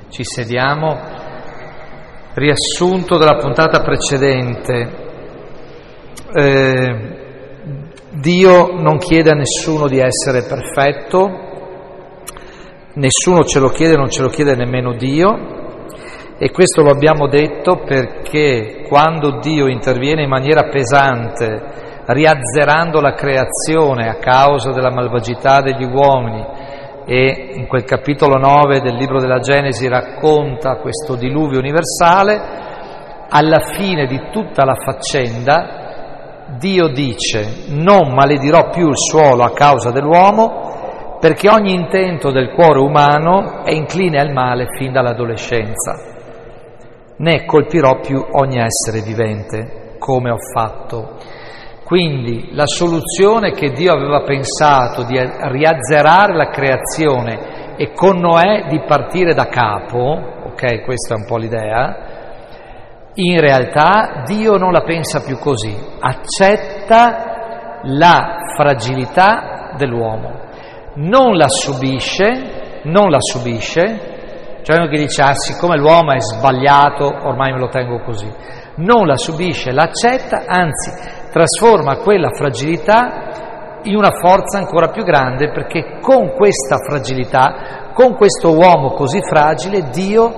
Ci sediamo. Riassunto della puntata precedente. Dio non chiede a nessuno di essere perfetto, nessuno ce lo chiede, non ce lo chiede nemmeno Dio, e questo lo abbiamo detto perché quando Dio interviene in maniera pesante, riazzerando la creazione a causa della malvagità degli uomini, e in quel capitolo 9 del libro della Genesi racconta questo diluvio universale, alla fine di tutta la faccenda Dio dice: non maledirò più il suolo a causa dell'uomo, perché ogni intento del cuore umano è incline al male fin dall'adolescenza, né colpirò più ogni essere vivente come ho fatto. Quindi la soluzione che Dio aveva pensato di riazzerare la creazione e con Noè di partire da capo, ok, questa è un po' l'idea, in realtà Dio non la pensa più così, accetta la fragilità dell'uomo, non la subisce, cioè uno che dice siccome l'uomo è sbagliato ormai me lo tengo così, non la subisce, l'accetta, anzi trasforma quella fragilità in una forza ancora più grande, perché con questa fragilità, con questo uomo così fragile, Dio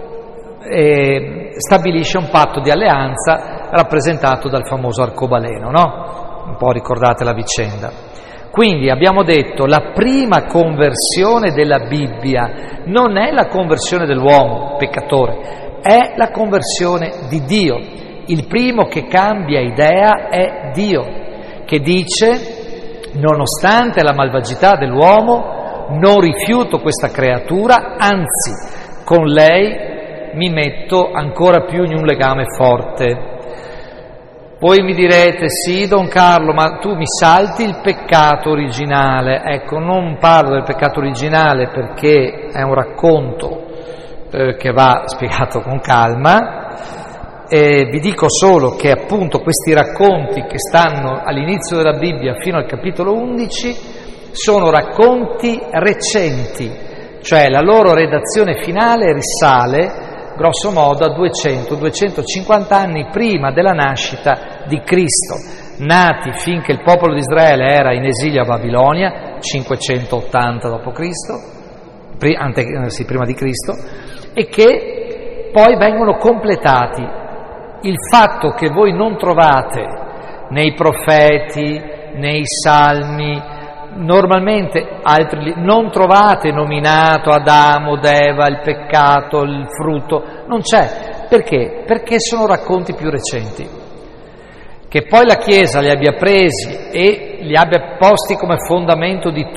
stabilisce un patto di alleanza rappresentato dal famoso arcobaleno, no? Un po' ricordate la vicenda. Quindi abbiamo detto la prima conversione della Bibbia non è la conversione dell'uomo peccatore, è la conversione di Dio. Il primo che cambia idea è Dio, che dice: nonostante la malvagità dell'uomo, non rifiuto questa creatura, anzi, con lei mi metto ancora più in un legame forte. Poi mi direte: sì, Don Carlo, ma tu mi salti il peccato originale. Ecco, non parlo del peccato originale perché è un racconto che va spiegato con calma. Vi dico solo che appunto questi racconti che stanno all'inizio della Bibbia fino al capitolo 11 sono racconti recenti, cioè la loro redazione finale risale grosso modo a 200-250 anni prima della nascita di Cristo, nati finché il popolo di Israele era in esilio a Babilonia, 580 d.C., prima di Cristo, e che poi vengono completati. Il fatto che voi non trovate nei profeti, nei salmi, normalmente non trovate nominato Adamo, Eva, il peccato, il frutto, non c'è. Perché? Perché sono racconti più recenti. Che poi la Chiesa li abbia presi e li abbia posti come fondamento di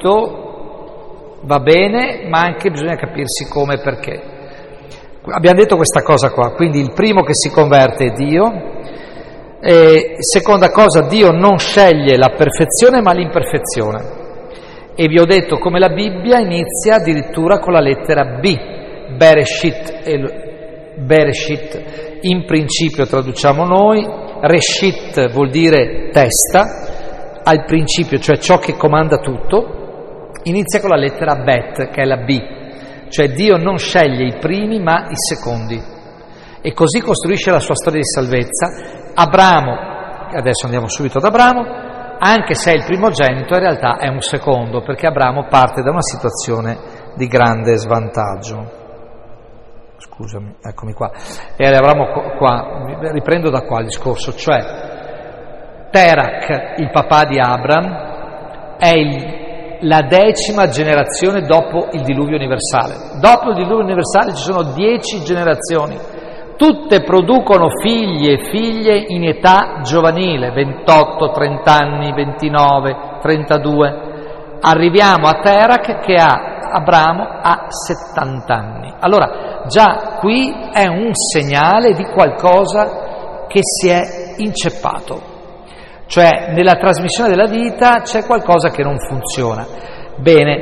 tutto, va bene, ma anche bisogna capirsi come e perché. Abbiamo detto questa cosa qua, quindi il primo che si converte è Dio, e seconda cosa, Dio non sceglie la perfezione ma l'imperfezione, e vi ho detto come la Bibbia inizia addirittura con la lettera B, Bereshit, in principio traduciamo noi, Reshit vuol dire testa, al principio, cioè ciò che comanda tutto, inizia con la lettera Bet, che è la B. Cioè Dio non sceglie i primi ma i secondi, e così costruisce la sua storia di salvezza. Abramo, adesso andiamo subito ad Abramo, anche se è il primogenito in realtà è un secondo, perché Abramo parte da una situazione di grande svantaggio. Scusami, eccomi qua. E Abramo qua, riprendo da qua il discorso, cioè Terach, il papà di Abram, è la 10ª generazione dopo il diluvio universale. Dopo il diluvio universale ci sono 10 generazioni, tutte producono figli e figlie in età giovanile, 28, 30 anni, 29, 32. Arriviamo a Terach che ha Abramo a 70 anni. Allora, già qui è un segnale di qualcosa che si è inceppato. Cioè, nella trasmissione della vita c'è qualcosa che non funziona. Bene,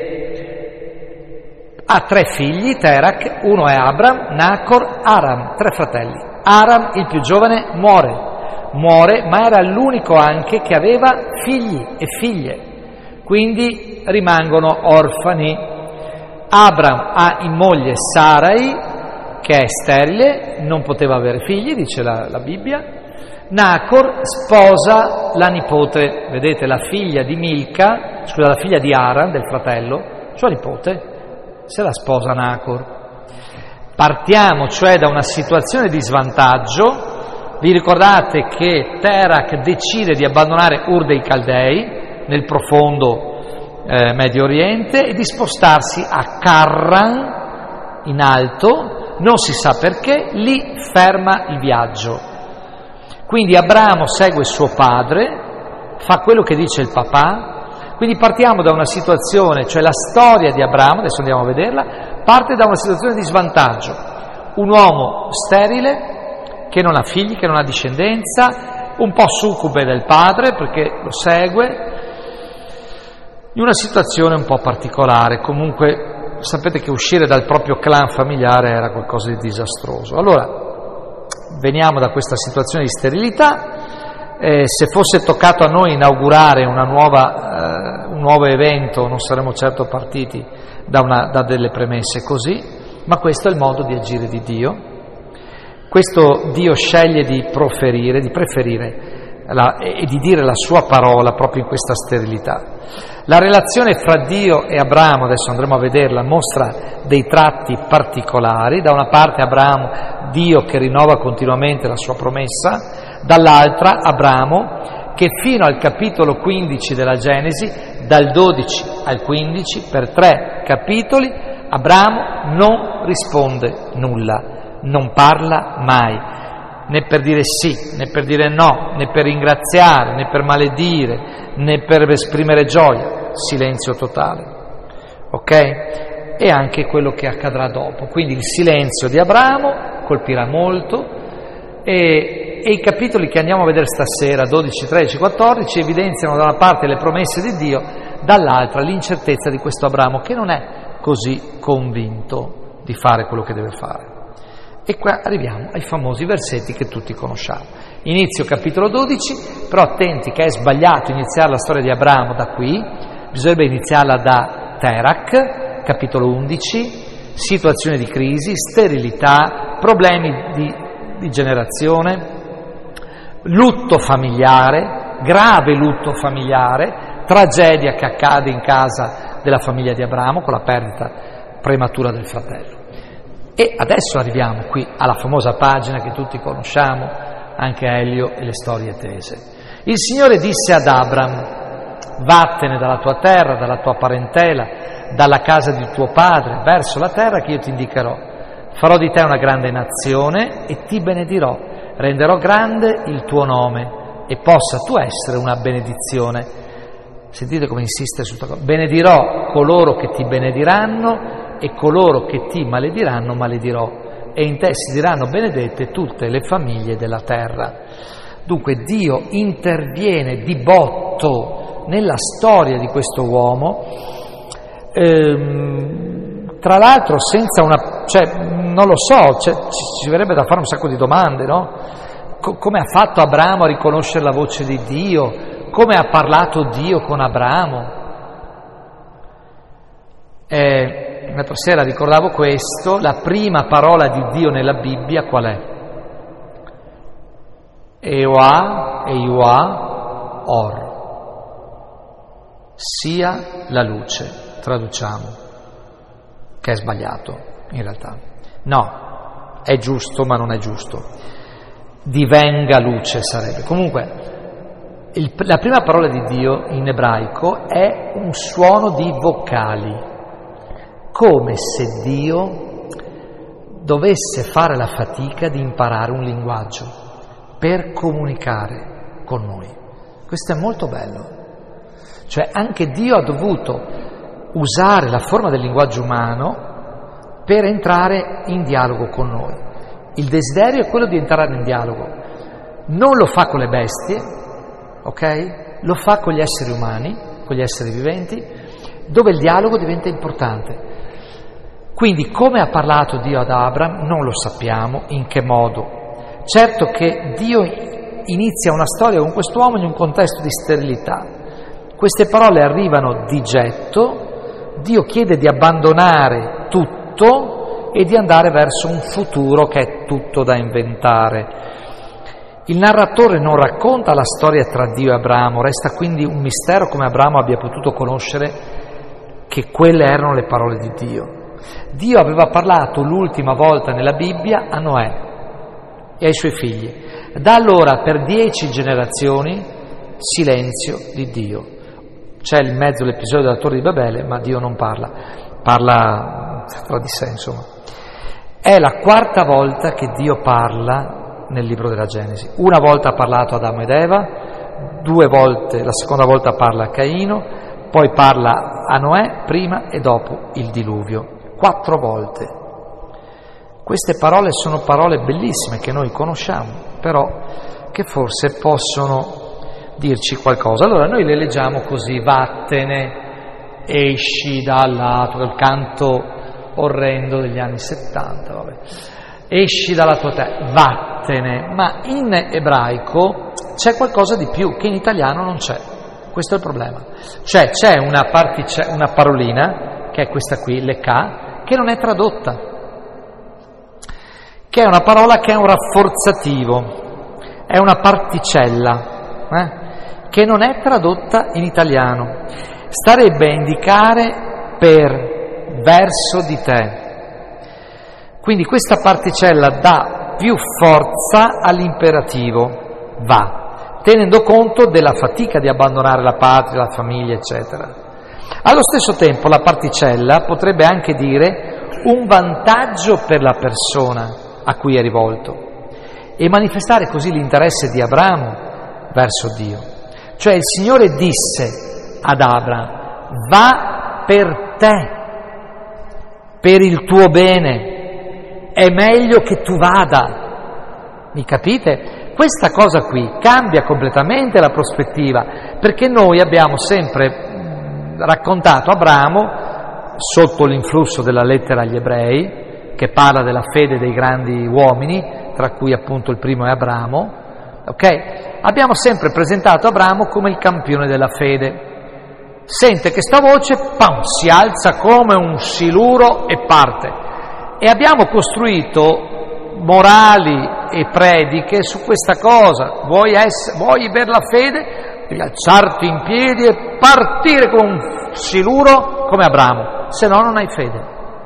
ha 3 figli, Terach, uno è Abram, Nacor, Aram, 3 fratelli. Aram, il più giovane, muore, ma era l'unico anche che aveva figli e figlie, quindi rimangono orfani. Abram ha in moglie Sarai, che è sterile, non poteva avere figli, dice la Bibbia. Nacor sposa la nipote, vedete, la figlia di la figlia di Aran, del fratello, sua nipote, se la sposa Nacor. Partiamo cioè da una situazione di svantaggio. Vi ricordate che Terak decide di abbandonare Ur dei Caldei nel profondo Medio Oriente e di spostarsi a Carran in alto, non si sa perché, lì ferma il viaggio. Quindi Abramo segue suo padre, fa quello che dice il papà. Quindi partiamo da una situazione, cioè la storia di Abramo, adesso andiamo a vederla, parte da una situazione di svantaggio. Un uomo sterile, che non ha figli, che non ha discendenza, un po' succube del padre perché lo segue, in una situazione un po' particolare. Comunque sapete che uscire dal proprio clan familiare era qualcosa di disastroso. Allora, veniamo da questa situazione di sterilità. Se fosse toccato a noi inaugurare un nuovo evento, non saremmo certo partiti da delle premesse così, ma questo è il modo di agire di Dio. Questo Dio sceglie di preferire e di dire la sua parola proprio in questa sterilità. La relazione fra Dio e Abramo, adesso andremo a vederla, mostra dei tratti particolari. Da una parte Abramo, Dio che rinnova continuamente la sua promessa, dall'altra Abramo che fino al capitolo 15 della Genesi, dal 12 al 15, per 3 capitoli, Abramo non risponde nulla, non parla mai, né per dire sì, né per dire no, né per ringraziare, né per maledire, né per esprimere gioia, silenzio totale, ok? E anche quello che accadrà dopo. Quindi il silenzio di Abramo colpirà molto e i capitoli che andiamo a vedere stasera, 12, 13, 14, evidenziano da una parte le promesse di Dio, dall'altra l'incertezza di questo Abramo che non è così convinto di fare quello che deve fare. E qua arriviamo ai famosi versetti che tutti conosciamo. Inizio capitolo 12, però attenti che è sbagliato iniziare la storia di Abramo da qui, bisognerebbe iniziarla da Terak, capitolo 11, situazione di crisi, sterilità, problemi di generazione, lutto familiare, grave lutto familiare, tragedia che accade in casa della famiglia di Abramo con la perdita prematura del fratello. E adesso arriviamo qui alla famosa pagina che tutti conosciamo, anche Elio e le storie tese. Il Signore disse ad Abram: vattene dalla tua terra, dalla tua parentela, dalla casa di tuo padre, verso la terra che io ti indicherò. Farò di te una grande nazione e ti benedirò, renderò grande il tuo nome e possa tu essere una benedizione. Sentite come insiste su questa cosa. Benedirò coloro che ti benediranno e coloro che ti malediranno maledirò, e in te si diranno benedette tutte le famiglie della terra. Dunque Dio interviene di botto nella storia di questo uomo, tra l'altro senza non lo so, ci verrebbe da fare un sacco di domande, no? Come ha fatto Abramo a riconoscere la voce di Dio? Come ha parlato Dio con Abramo? L'altra sera ricordavo questo, la prima parola di Dio nella Bibbia qual è? Eoah, Or, sia la luce, traduciamo, che è sbagliato in realtà. No, è giusto ma non è giusto. Divenga luce sarebbe. Comunque, la prima parola di Dio in ebraico è un suono di vocali, come se Dio dovesse fare la fatica di imparare un linguaggio per comunicare con noi. Questo è molto bello. Cioè anche Dio ha dovuto usare la forma del linguaggio umano per entrare in dialogo con noi. Il desiderio è quello di entrare in dialogo. Non lo fa con le bestie, ok? Lo fa con gli esseri umani, con gli esseri viventi, dove il dialogo diventa importante. Quindi come ha parlato Dio ad Abram non lo sappiamo, in che modo. Certo che Dio inizia una storia con quest'uomo in un contesto di sterilità. Queste parole arrivano di getto Dio chiede di abbandonare tutto e di andare verso un futuro che è tutto da inventare. Il narratore non racconta la storia tra Dio e Abramo, resta quindi un mistero come Abramo abbia potuto conoscere che quelle erano le parole di Dio. Dio aveva parlato l'ultima volta nella Bibbia a Noè e ai suoi figli. Da allora per 10 generazioni silenzio di Dio. C'è in mezzo l'episodio della Torre di Babele, ma Dio non parla tra di sé, insomma. È la 4ª volta che Dio parla nel libro della Genesi. Una volta ha parlato ad Adamo ed Eva, 2 volte, la seconda volta parla a Caino, poi parla a Noè prima e dopo il diluvio. 4 volte. Queste parole sono parole bellissime che noi conosciamo, però che forse possono dirci qualcosa. Allora noi le leggiamo così: vattene, esci dal lato, il canto orrendo degli anni 70, vabbè. Esci dalla tua terra, vattene, ma in ebraico c'è qualcosa di più che in italiano non c'è, questo è il problema. Cioè c'è una parolina, che è questa qui, lekà, che non è tradotta, che è una parola che è un rafforzativo, è una particella, che non è tradotta in italiano. Starebbe a indicare per verso di te. Quindi questa particella dà più forza all'imperativo, va, tenendo conto della fatica di abbandonare la patria, la famiglia, eccetera. Allo stesso tempo la particella potrebbe anche dire un vantaggio per la persona a cui è rivolto e manifestare così l'interesse di Abramo verso Dio. Cioè il Signore disse ad Abramo: va per te, per il tuo bene, è meglio che tu vada. Mi capite? Questa cosa qui cambia completamente la prospettiva, perché noi abbiamo sempre raccontato Abramo sotto l'influsso della lettera agli ebrei, che parla della fede dei grandi uomini, tra cui appunto il primo è Abramo, ok? Abbiamo sempre presentato Abramo come il campione della fede. Sente che sta voce, pam, si alza come un siluro e parte. E abbiamo costruito morali e prediche su questa cosa. Vuoi avere la fede? Devi alzarti in piedi e partire con un siluro come Abramo, se no non hai fede.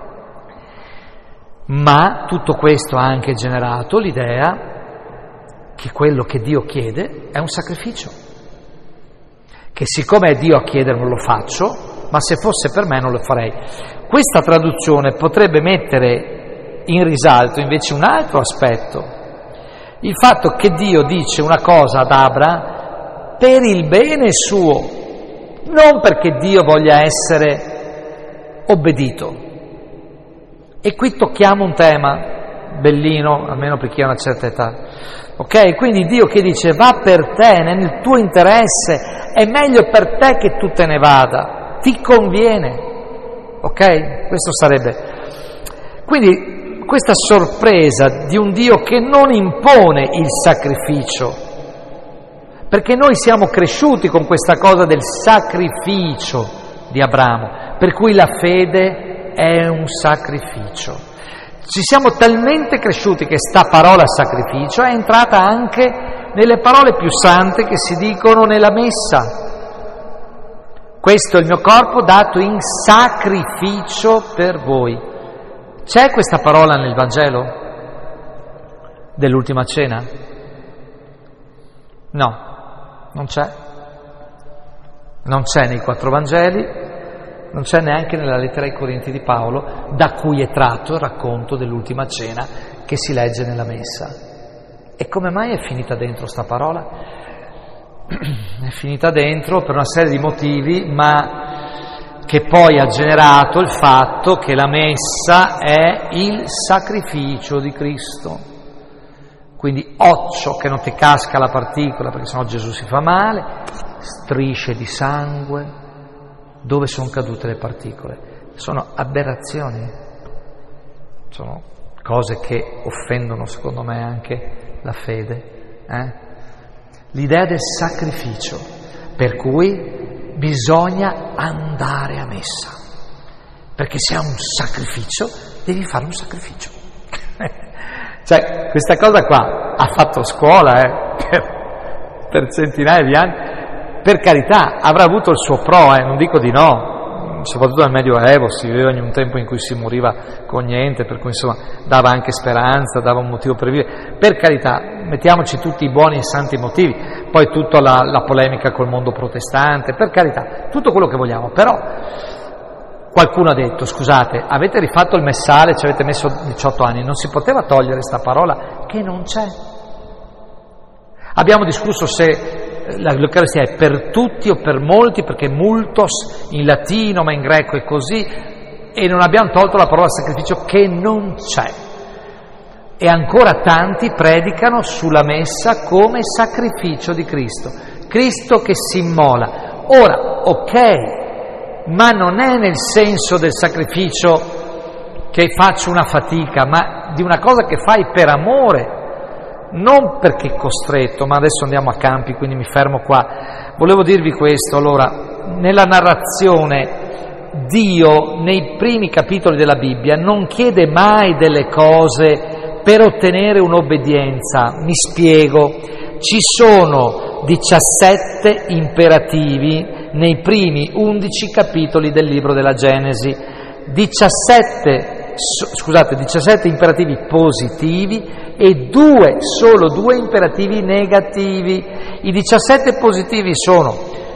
Ma tutto questo ha anche generato l'idea che quello che Dio chiede è un sacrificio, che siccome è Dio a chiederlo lo faccio, ma se fosse per me non lo farei. Questa traduzione potrebbe mettere in risalto invece un altro aspetto, il fatto che Dio dice una cosa ad Abra per il bene suo, non perché Dio voglia essere obbedito. E qui tocchiamo un tema bellino, almeno per chi ha una certa età. Ok? Quindi Dio che dice va per te, nel tuo interesse, è meglio per te che tu te ne vada, ti conviene. Ok? Questo sarebbe. Quindi questa sorpresa di un Dio che non impone il sacrificio, perché noi siamo cresciuti con questa cosa del sacrificio di Abramo, per cui la fede è un sacrificio. Ci siamo talmente cresciuti che sta parola sacrificio è entrata anche nelle parole più sante che si dicono nella messa. Questo è il mio corpo dato in sacrificio per voi. C'è questa parola nel Vangelo dell'ultima cena? No, non c'è. Non c'è nei 4 Vangeli. Non c'è neanche nella lettera ai Corinti di Paolo, da cui è tratto il racconto dell'ultima cena che si legge nella messa. E come mai è finita dentro sta parola? È finita dentro per una serie di motivi, ma che poi ha generato il fatto che la messa è il sacrificio di Cristo. Quindi occhio che non ti casca la particola, perché sennò Gesù si fa male, strisce di sangue. Dove sono cadute le particole? Sono aberrazioni, sono cose che offendono secondo me anche la fede. L'idea del sacrificio, per cui bisogna andare a messa. perché se è un sacrificio, devi fare un sacrificio. Cioè, questa cosa qua ha fatto scuola per centinaia di anni. Per carità, avrà avuto il suo pro, non dico di no, soprattutto nel Medioevo si viveva in un tempo in cui si moriva con niente, per cui insomma dava anche speranza, dava un motivo per vivere. Per carità, mettiamoci tutti i buoni e santi motivi, poi tutta la polemica col mondo protestante, per carità, tutto quello che vogliamo, però qualcuno ha detto, scusate, avete rifatto il messale, ci avete messo 18 anni, non si poteva togliere sta parola che non c'è. Abbiamo discusso se l'Eucaristia è per tutti o per molti, perché multos in latino, ma in greco è così, e non abbiamo tolto la parola sacrificio che non c'è. E ancora tanti predicano sulla messa come sacrificio di Cristo, Cristo che si immola. Ora, ok, ma non è nel senso del sacrificio che faccio una fatica, ma di una cosa che fai per amore, non perché costretto, ma adesso andiamo a campi, quindi mi fermo qua. Volevo dirvi questo, allora, nella narrazione Dio, nei primi capitoli della Bibbia, non chiede mai delle cose per ottenere un'obbedienza. Mi spiego, ci sono 17 imperativi nei primi 11 capitoli del libro della Genesi, 17 imperativi positivi e solo due imperativi negativi. I 17 positivi sono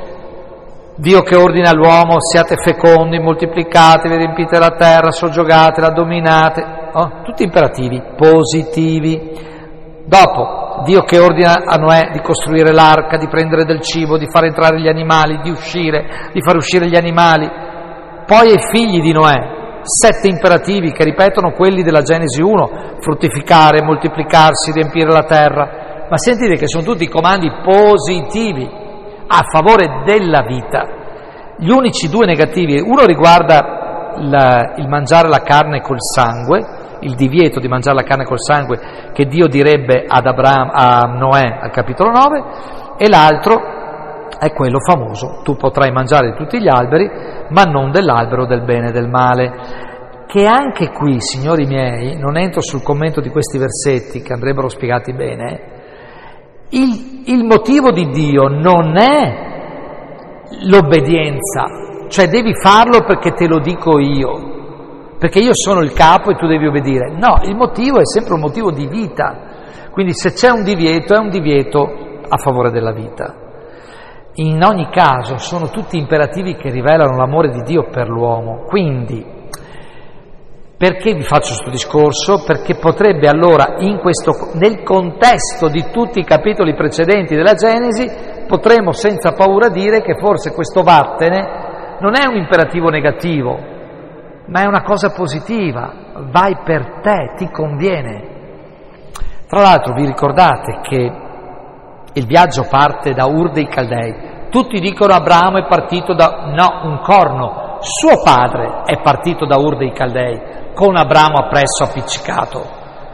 Dio che ordina all'uomo: siate fecondi, moltiplicatevi, riempite la terra, soggiogatela, dominate, tutti imperativi positivi. Dopo, Dio che ordina a Noè di costruire l'arca, di prendere del cibo, di far entrare gli animali, di far uscire gli animali. Poi ai figli di Noè 7 imperativi che ripetono quelli della Genesi 1, fruttificare, moltiplicarsi, riempire la terra, ma sentite che sono tutti comandi positivi a favore della vita. Gli unici 2 negativi, uno riguarda il mangiare la carne col sangue, il divieto di mangiare la carne col sangue che Dio direbbe a Noè al capitolo 9, e l'altro è quello famoso: tu potrai mangiare di tutti gli alberi, ma non dell'albero del bene e del male. Che anche qui, signori miei, non entro sul commento di questi versetti che andrebbero spiegati bene, il motivo di Dio non è l'obbedienza, cioè devi farlo perché te lo dico io, perché io sono il capo e tu devi obbedire. No, il motivo è sempre un motivo di vita, quindi se c'è un divieto è un divieto a favore della vita. In ogni caso sono tutti imperativi che rivelano l'amore di Dio per l'uomo. Quindi, perché vi faccio questo discorso? Perché potrebbe allora, nel contesto di tutti i capitoli precedenti della Genesi, potremmo senza paura dire che forse questo vattene non è un imperativo negativo, ma è una cosa positiva. Vai per te, ti conviene. Tra l'altro vi ricordate che il viaggio parte da Ur dei Caldei. Tutti dicono Abramo è partito un corno. Suo padre è partito da Ur dei Caldei, con Abramo appresso appiccicato.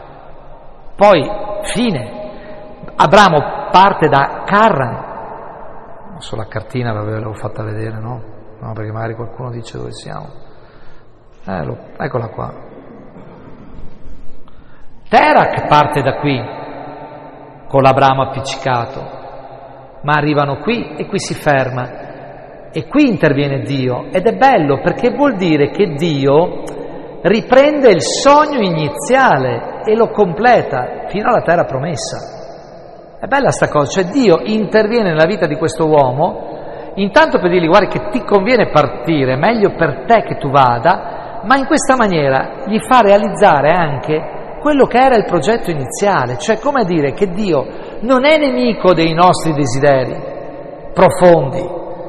Poi, fine. Abramo parte da Carran. Non so, la cartina l'avevo fatta vedere, no? No, perché magari qualcuno dice dove siamo. Eccola qua. Terak parte da qui, con l'Abramo appiccicato, ma arrivano qui e qui si ferma, e qui interviene Dio, ed è bello perché vuol dire che Dio riprende il sogno iniziale e lo completa fino alla terra promessa. È bella sta cosa, cioè Dio interviene nella vita di questo uomo, intanto per dirgli: guarda che ti conviene partire, è meglio per te che tu vada, ma in questa maniera gli fa realizzare anche quello che era il progetto iniziale, cioè come dire che Dio non è nemico dei nostri desideri profondi,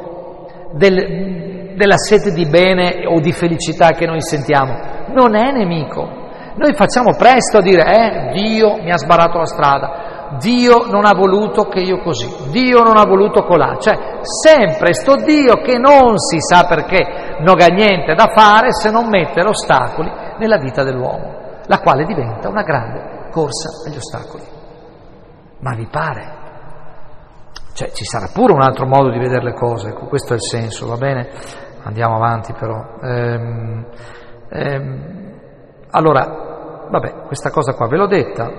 della sete di bene o di felicità che noi sentiamo, non è nemico. Noi facciamo presto a dire Dio mi ha sbarrato la strada, Dio non ha voluto che io così, Dio non ha voluto colà, cioè sempre sto Dio che non si sa perché non ha niente da fare se non mettere ostacoli nella vita dell'uomo, la quale diventa una grande corsa agli ostacoli. Ma vi pare? Cioè ci sarà pure un altro modo di vedere le cose, questo è il senso, va bene? Andiamo avanti però. Allora, vabbè, questa cosa qua ve l'ho detta.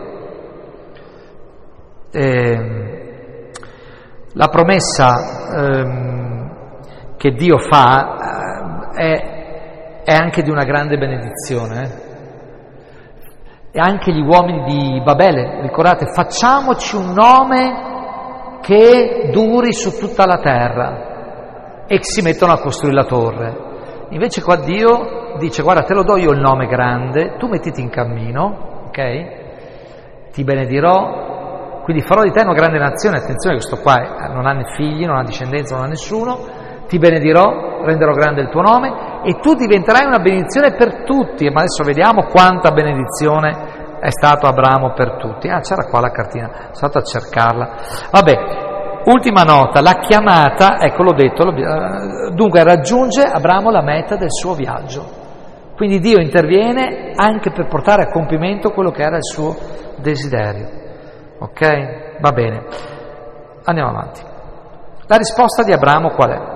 La promessa che Dio fa è anche di una grande benedizione. E anche gli uomini di Babele, ricordate, facciamoci un nome che duri su tutta la terra, e si mettono a costruire la torre. Invece qua Dio dice: guarda, te lo do io il nome grande, tu mettiti in cammino, ok? Ti benedirò, quindi farò di te una grande nazione. Attenzione, questo qua non ha né figli, non ha discendenza, non ha nessuno. Ti benedirò, renderò grande il tuo nome e tu diventerai una benedizione per tutti. Ma adesso vediamo quanta benedizione è stato Abramo per tutti. C'era qua la cartina, sono stato a cercarla. Vabbè, ultima nota, la chiamata, ecco l'ho detto, dunque raggiunge Abramo la meta del suo viaggio. Quindi Dio interviene anche per portare a compimento quello che era il suo desiderio. Ok? Va bene. Andiamo avanti. La risposta di Abramo qual è?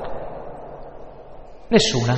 Nessuna.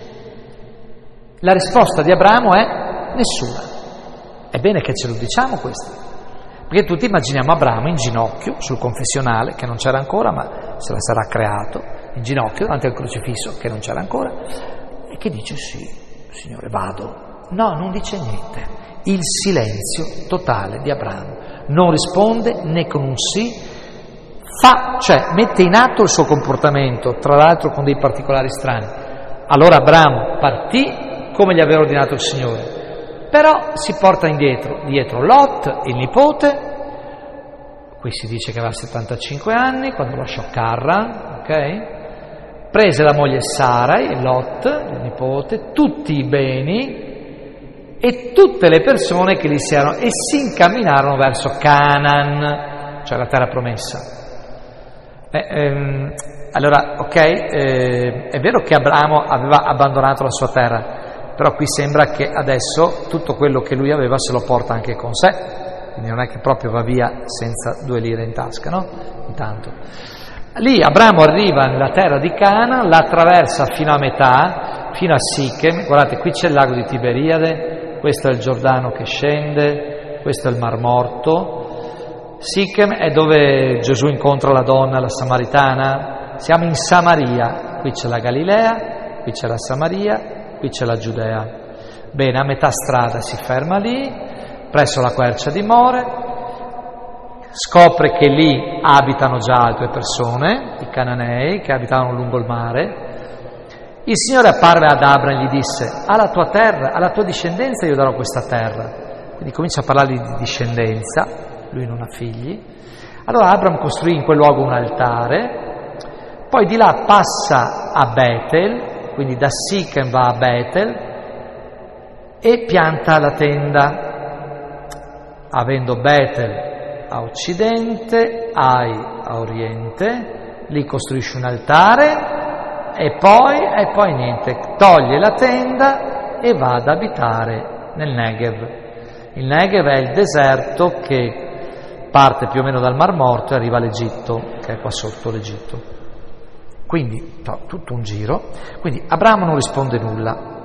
La risposta di Abramo è nessuna. È bene che ce lo diciamo questo, perché tutti immaginiamo Abramo in ginocchio sul confessionale, che non c'era ancora, ma se la sarà creato, in ginocchio davanti al crocifisso, che non c'era ancora, e che dice: sì, Signore, vado. No, non dice niente. Il silenzio totale di Abramo. Non risponde né con un sì, cioè mette in atto il suo comportamento, tra l'altro con dei particolari strani. Allora Abramo partì come gli aveva ordinato il Signore, però si porta dietro Lot, il nipote. Qui si dice che aveva 75 anni quando lasciò Carran, ok? Prese la moglie Sarai, Lot, il nipote, tutti i beni e tutte le persone che lì si erano, e si incamminarono verso Canaan, cioè la terra promessa. Allora, ok, è vero che Abramo aveva abbandonato la sua terra, però qui sembra che adesso tutto quello che lui aveva se lo porta anche con sé, quindi non è che proprio va via senza 2 lire in tasca, no? Intanto. Lì Abramo arriva nella terra di Canaan, la attraversa fino a metà, fino a Sichem. Guardate, qui c'è il lago di Tiberiade, questo è il Giordano che scende, questo è il Mar Morto. Sichem è dove Gesù incontra la donna, la Samaritana. Siamo in Samaria, qui c'è la Galilea, qui c'è la Samaria, qui c'è la Giudea. Bene, a metà strada si ferma lì, presso la quercia di More, scopre che lì abitano già altre persone, i Cananei, che abitavano lungo il mare. Il Signore apparve ad Abram e gli disse: alla tua terra, alla tua discendenza io darò questa terra. Quindi comincia a parlare di discendenza. Lui non ha figli. Allora Abram costruì in quel luogo un altare, poi di là passa a Betel, quindi da Sichem va a Betel e pianta la tenda, avendo Betel a occidente, Ai a oriente, lì costruisce un altare e poi niente, toglie la tenda e va ad abitare nel Negev. Il Negev è il deserto che parte più o meno dal Mar Morto e arriva all'Egitto, che è qua sotto l'Egitto. Quindi, tutto un giro. Quindi Abramo non risponde nulla,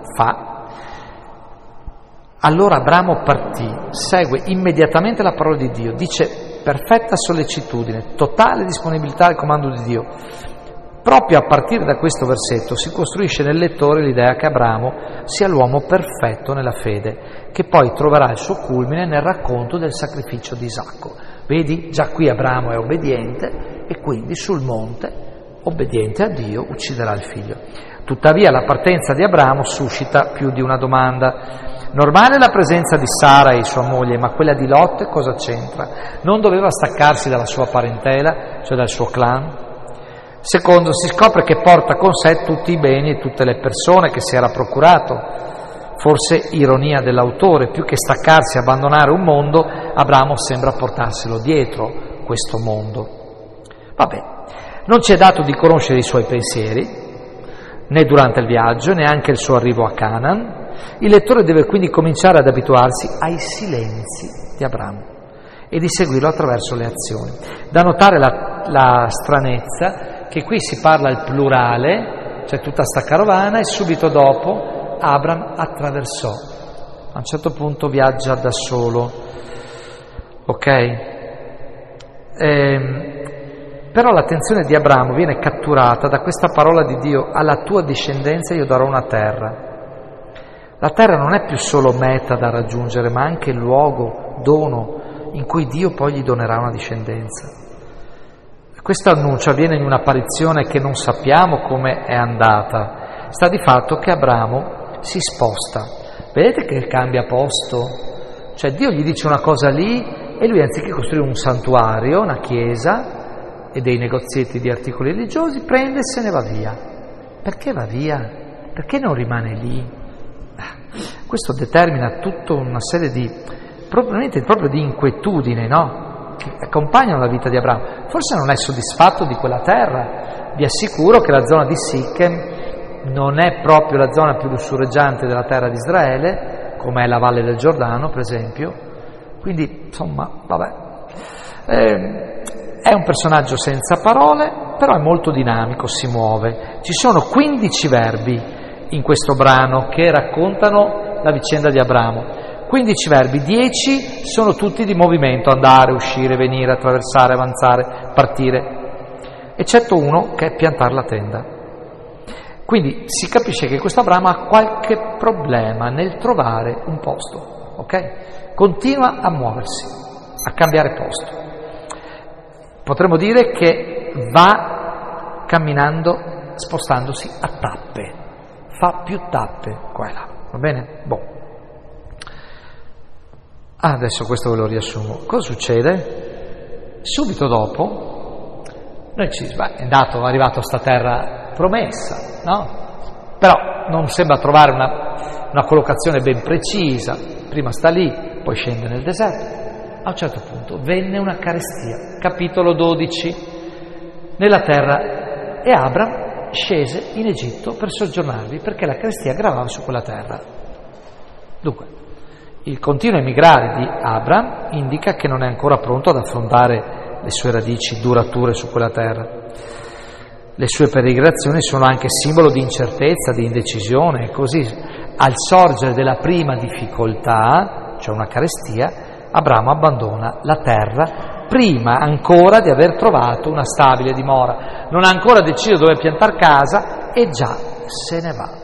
Allora Abramo partì, segue immediatamente la parola di Dio, dice perfetta sollecitudine, totale disponibilità al comando di Dio. Proprio a partire da questo versetto si costruisce nel lettore l'idea che Abramo sia l'uomo perfetto nella fede, che poi troverà il suo culmine nel racconto del sacrificio di Isacco. Vedi, già qui Abramo è obbediente e quindi sul monte, obbediente a Dio, ucciderà il figlio. Tuttavia la partenza di Abramo suscita più di una domanda. Normale la presenza di Sara e sua moglie, ma quella di Lot cosa c'entra? Non doveva staccarsi dalla sua parentela, cioè dal suo clan? Secondo, si scopre che porta con sé tutti i beni e tutte le persone che si era procurato. Forse ironia dell'autore, più che staccarsi e abbandonare un mondo, Abramo sembra portarselo dietro, questo mondo. Vabbè, non ci è dato di conoscere i suoi pensieri, né durante il viaggio, neanche il suo arrivo a Canaan. Il lettore deve quindi cominciare ad abituarsi ai silenzi di Abramo e di seguirlo attraverso le azioni. Da notare la stranezza che qui si parla al plurale c'è tutta sta carovana e subito dopo Abram attraversò. A un certo punto viaggia da solo, ok? Però l'attenzione di Abramo viene catturata da questa parola di Dio: alla tua discendenza io darò una terra. La terra non è più solo meta da raggiungere, ma anche luogo, dono, in cui Dio poi gli donerà una discendenza. Questo annuncio avviene in un'apparizione che non sappiamo come è andata. Sta di fatto che Abramo si sposta. Vedete che cambia posto? Cioè Dio gli dice una cosa lì e lui, anziché costruire un santuario, una chiesa e dei negozietti di articoli religiosi, prende e se ne va via. Perché va via? Perché non rimane lì? Questo determina tutta una serie di, probabilmente proprio di inquietudini, no? Che accompagnano la vita di Abramo. Forse non è soddisfatto di quella terra. Vi assicuro che la zona di Sichem non è proprio la zona più lussureggiante della terra di Israele, come è la Valle del Giordano, per esempio. Quindi, insomma, vabbè. È un personaggio senza parole, però è molto dinamico, si muove. Ci sono 15 verbi in questo brano che raccontano la vicenda di Abramo. 15 verbi, 10 sono tutti di movimento: andare, uscire, venire, attraversare, avanzare, partire, eccetto uno che è piantare la tenda. Quindi si capisce che questo Abramo ha qualche problema nel trovare un posto, ok? Continua a muoversi, a cambiare posto. Potremmo dire che va camminando, spostandosi a tappe, fa più tappe qua e là, va bene? Boh. Adesso questo ve lo riassumo. Cosa succede? Subito dopo, è arrivato a sta terra promessa, no? Però non sembra trovare una collocazione ben precisa. Prima sta lì, poi scende nel deserto. A un certo punto venne una carestia, capitolo 12, nella terra, e Abram scese in Egitto per soggiornarvi, perché la carestia gravava su quella terra. Dunque, il continuo emigrare di Abram indica che non è ancora pronto ad affrontare le sue radici durature su quella terra. Le sue peregrinazioni sono anche simbolo di incertezza, di indecisione, e così al sorgere della prima difficoltà, cioè una carestia, Abramo abbandona la terra prima ancora di aver trovato una stabile dimora. Non ha ancora deciso dove piantare casa e già se ne va.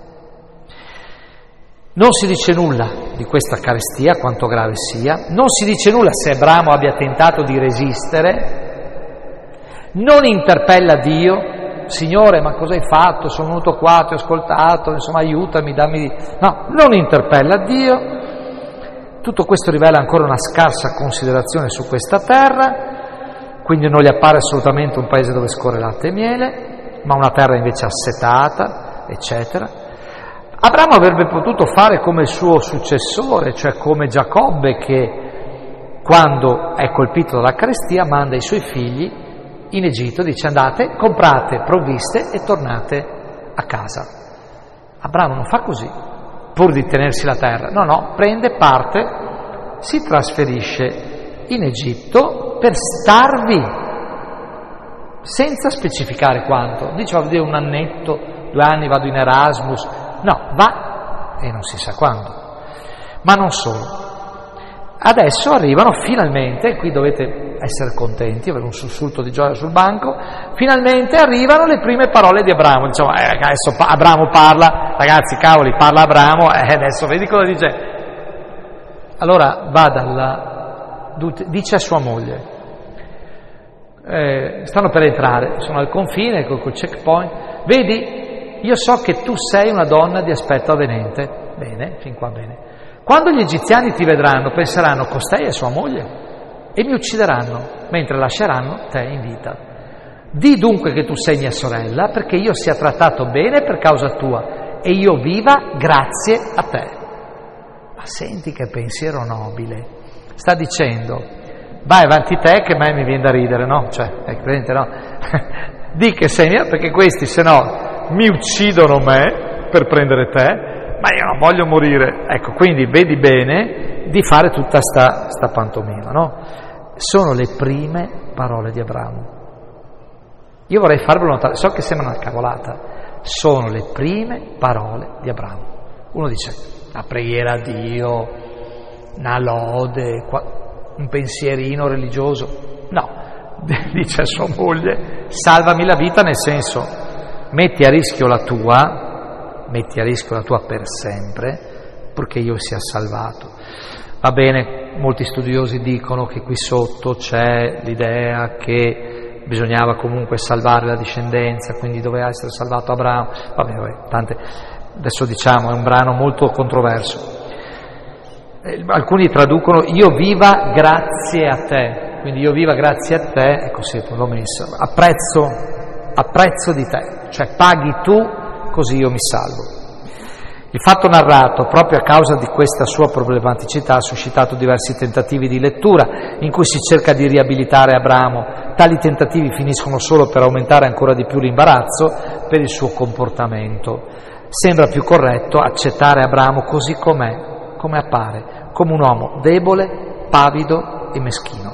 Non si dice nulla di questa carestia, quanto grave sia, non si dice nulla se Abramo abbia tentato di resistere, non interpella Dio: Signore, ma cosa hai fatto? Sono venuto qua, ti ho ascoltato, insomma aiutami, dammi... No, non interpella Dio. Tutto questo rivela ancora una scarsa considerazione su questa terra, quindi non gli appare assolutamente un paese dove scorre latte e miele, ma una terra invece assetata, eccetera. Abramo avrebbe potuto fare come il suo successore, cioè come Giacobbe, che quando è colpito dalla carestia manda i suoi figli in Egitto, dice: andate, comprate provviste e tornate a casa. Abramo non fa così, pur di tenersi la terra. No, prende parte, si trasferisce in Egitto per starvi, senza specificare quanto. Dice: vado un annetto, 2 anni vado in Erasmus. No, va e non si sa quando. Ma non solo. Adesso arrivano finalmente, e qui dovete essere contenti, avere un sussulto di gioia sul banco, finalmente arrivano le prime parole di Abramo. Diciamo, adesso Abramo parla, ragazzi, cavoli, parla Abramo, adesso vedi cosa dice. Allora dice a sua moglie, stanno per entrare, sono al confine col checkpoint, vedi, io so che tu sei una donna di aspetto avvenente. Bene, fin qua bene. Quando gli egiziani ti vedranno, penseranno: costei è sua moglie, e mi uccideranno, mentre lasceranno te in vita. Di dunque che tu sei mia sorella, perché io sia trattato bene per causa tua, e io viva grazie a te. Ma senti che pensiero nobile. Sta dicendo: vai avanti te, che a me mi viene da ridere, no? Cioè, è credente, no? Di che sei mia, perché questi, se no, mi uccidono me per prendere te, ma io non voglio morire. Ecco, quindi vedi bene di fare tutta sta pantomima, no? Sono le prime parole di Abramo. Io vorrei farvelo notare, so che sembra una cavolata, sono le prime parole di Abramo. Uno dice, la preghiera a Dio, una lode, un pensierino religioso. No, dice a sua moglie, salvami la vita, nel senso, metti a rischio la tua per sempre, purché io sia salvato. Va bene, molti studiosi dicono che qui sotto c'è l'idea che bisognava comunque salvare la discendenza, quindi doveva essere salvato Abramo. Vabbè, tante. Adesso diciamo, è un brano molto controverso. Alcuni traducono io viva grazie a te, quindi io viva grazie a te, ecco sì, l'ho messo, a prezzo di te, cioè paghi tu, così io mi salvo. Il fatto narrato, proprio a causa di questa sua problematicità, ha suscitato diversi tentativi di lettura in cui si cerca di riabilitare Abramo. Tali tentativi finiscono solo per aumentare ancora di più l'imbarazzo per il suo comportamento. Sembra più corretto accettare Abramo così com'è, come appare, come un uomo debole, pavido e meschino.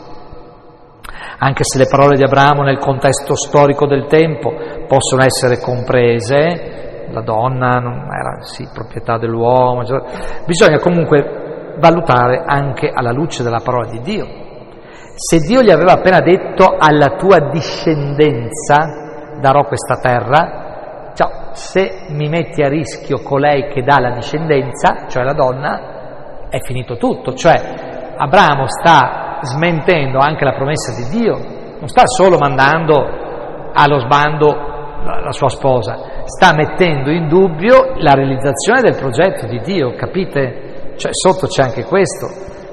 Anche se le parole di Abramo nel contesto storico del tempo possono essere comprese, la donna non era proprietà dell'uomo, bisogna comunque valutare anche alla luce della parola di Dio. Se Dio gli aveva appena detto alla tua discendenza darò questa terra, se mi metti a rischio colei che dà la discendenza, cioè la donna, è finito tutto. Cioè Abramo sta smentendo anche la promessa di Dio, non sta solo mandando allo sbando la sua sposa, sta mettendo in dubbio la realizzazione del progetto di Dio, capite? Cioè sotto c'è anche questo,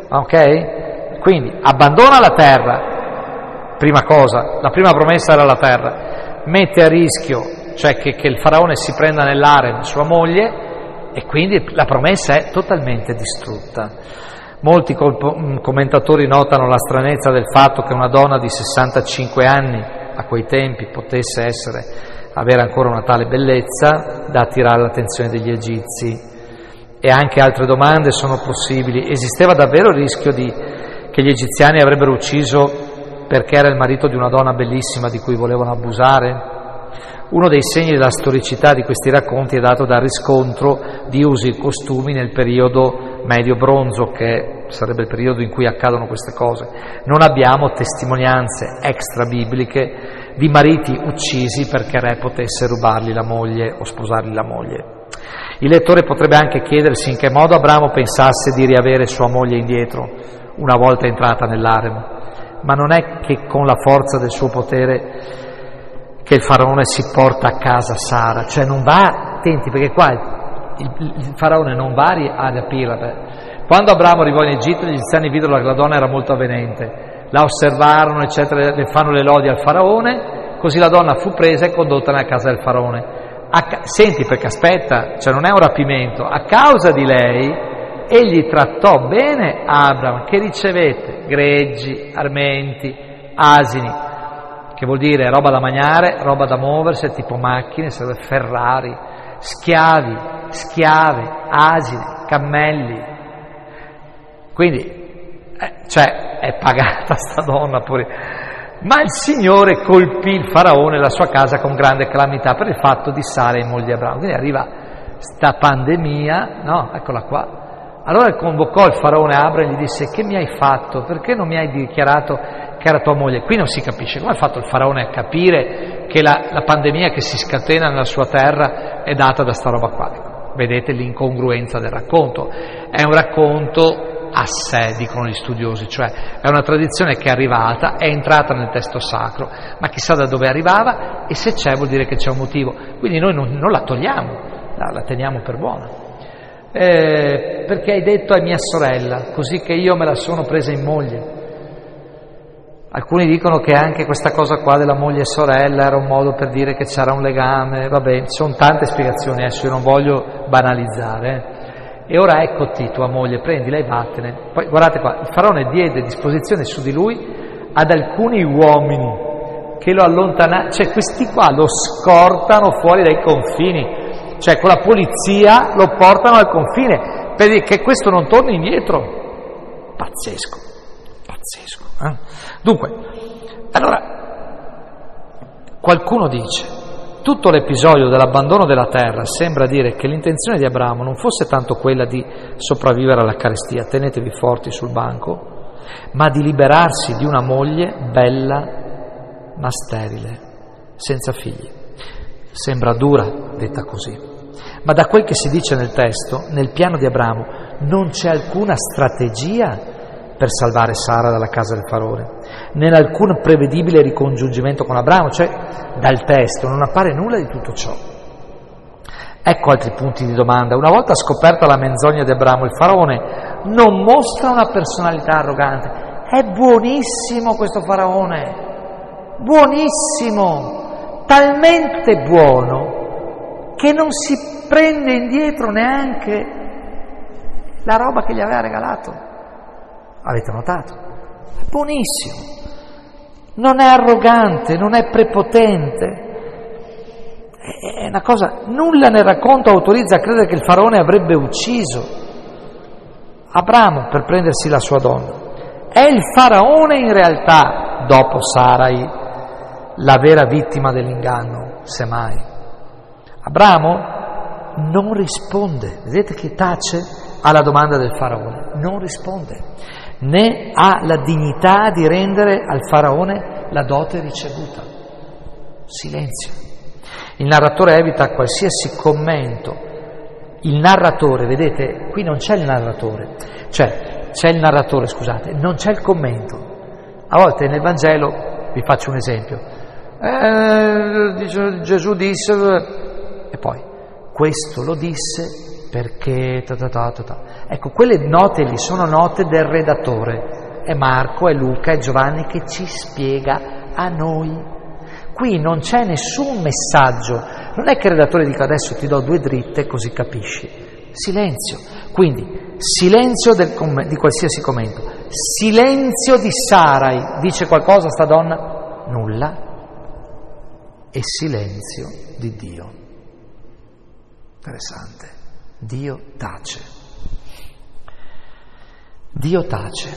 ok? Quindi abbandona la terra, prima cosa, la prima promessa era la terra, mette a rischio, cioè che il faraone si prenda nell'harem sua moglie, e quindi la promessa è totalmente distrutta. Molti commentatori notano la stranezza del fatto che una donna di 65 anni a quei tempi potesse avere ancora una tale bellezza da attirare l'attenzione degli egizi. E anche altre domande sono possibili. Esisteva davvero il rischio che gli egiziani avrebbero ucciso perché era il marito di una donna bellissima di cui volevano abusare? Uno dei segni della storicità di questi racconti è dato dal riscontro di usi e costumi nel periodo medio-bronzo, che sarebbe il periodo in cui accadono queste cose. Non abbiamo testimonianze extra-bibliche di mariti uccisi perché re potesse rubargli la moglie o sposargli la moglie. Il lettore potrebbe anche chiedersi in che modo Abramo pensasse di riavere sua moglie indietro una volta entrata nell'harem, ma non è che con la forza del suo potere che il faraone si porta a casa Sara, cioè non va, attenti perché qua il faraone non va a rapirla. Quando Abramo arrivò in Egitto gli egiziani videro che la donna era molto avvenente, la osservarono eccetera, le fanno le lodi al faraone, così la donna fu presa e condotta nella casa del faraone. Senti, perché aspetta, cioè non è un rapimento, a causa di lei egli trattò bene Abram, che ricevette greggi, armenti, asini, che vuol dire roba da mangiare, roba da muoversi, tipo macchine, Ferrari, schiavi, schiave, asine, cammelli. Quindi, cioè, è pagata sta donna pure. Ma il Signore colpì il faraone e la sua casa con grande calamità per il fatto di Sara e moglie di Abramo. Quindi arriva sta pandemia, no? Eccola qua. Allora convocò il faraone Abram e gli disse: che mi hai fatto? Perché non mi hai dichiarato che era tua moglie? Qui non si capisce come ha fatto il faraone a capire che la pandemia che si scatena nella sua terra è data da sta roba qua. Vedete l'incongruenza del racconto. È un racconto a sé, dicono gli studiosi, cioè è una tradizione che è arrivata, è entrata nel testo sacro, ma chissà da dove arrivava, e se c'è vuol dire che c'è un motivo. Quindi noi non la togliamo, la teniamo per buona. Perché hai detto a mia sorella, così che io me la sono presa in moglie. Alcuni dicono che anche questa cosa qua della moglie e sorella era un modo per dire che c'era un legame. Vabbè, ci sono tante spiegazioni, adesso io non voglio banalizzare. E ora eccoti tua moglie, prendila e vattene. Poi guardate qua, il faraone diede disposizione su di lui ad alcuni uomini che lo allontanarono, cioè questi qua lo scortano fuori dai confini. Cioè con la polizia lo portano al confine perché questo non torni indietro. Pazzesco. Dunque, allora, qualcuno dice, tutto l'episodio dell'abbandono della terra sembra dire che l'intenzione di Abramo non fosse tanto quella di sopravvivere alla carestia, tenetevi forti sul banco, ma di liberarsi di una moglie bella ma sterile, senza figli. Sembra dura detta così, ma da quel che si dice nel testo, nel piano di Abramo non c'è alcuna strategia per salvare Sara dalla casa del faraone, né alcun prevedibile ricongiungimento con Abramo, cioè dal testo non appare nulla di tutto ciò. Ecco altri punti di domanda. Una volta scoperta la menzogna di Abramo, il faraone non mostra una personalità arrogante. È buonissimo questo faraone, buonissimo, talmente buono che non si prende indietro neanche la roba che gli aveva regalato. Avete notato? È buonissimo, non è arrogante, non è prepotente, è una cosa, nulla nel racconto autorizza a credere che il faraone avrebbe ucciso Abramo per prendersi la sua donna. È il faraone in realtà, dopo Sarai, la vera vittima dell'inganno, semmai. Abramo non risponde, vedete che tace alla domanda del faraone, non risponde, né ha la dignità di rendere al faraone la dote ricevuta. Silenzio. Il narratore evita qualsiasi commento. Il narratore, vedete, qui non c'è il narratore, cioè c'è il narratore, scusate, non c'è il commento. A volte nel Vangelo, vi faccio un esempio, Gesù disse, e poi, questo lo disse perché... Ecco, quelle note lì sono note del redattore, è Marco, è Luca, è Giovanni che ci spiega a noi. Qui non c'è nessun messaggio, non è che il redattore dica adesso ti do 2 dritte così capisci. Silenzio, quindi silenzio di qualsiasi commento, silenzio di Sarai, dice qualcosa sta donna? Nulla, e silenzio di Dio. Interessante, Dio tace. Dio tace,